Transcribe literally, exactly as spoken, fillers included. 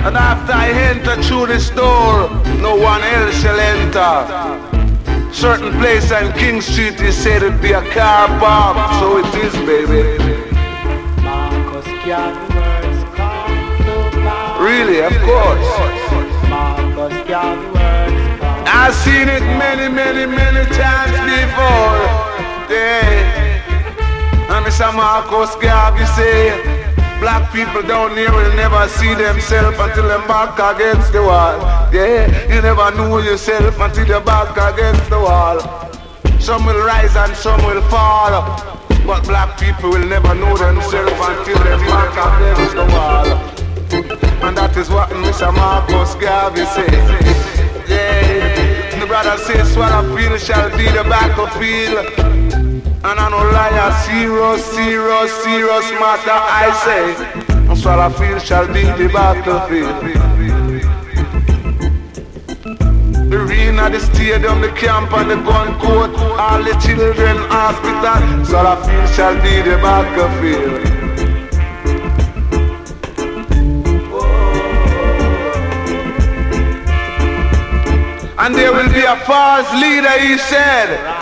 And after I enter through this door, no one else shall enter. Certain place on King Street is said it'd be a car park, so it is, baby. Marcus Garvey words come to pass. Really, of course. Marcus Garvey words come. I've seen it many, many, many times before. Yeah. And Mister Marcus Garvey say, black people down here will never see themselves until they're back against the wall. Yeah, you never know yourself until you're back against the wall. Some will rise and some will fall, but black people will never know themselves until they're back against the wall. And that is what Mister Marcus Garvey says. Yeah, the brother says, swallow field shall be the battlefield. And I no liar, serious, serious, serious matter I say. And swallow field shall be the battlefield. The arena, the stadium, the camp and the gun court, all the children hospital, swallow field shall be the battlefield. And there will be a false leader, he said.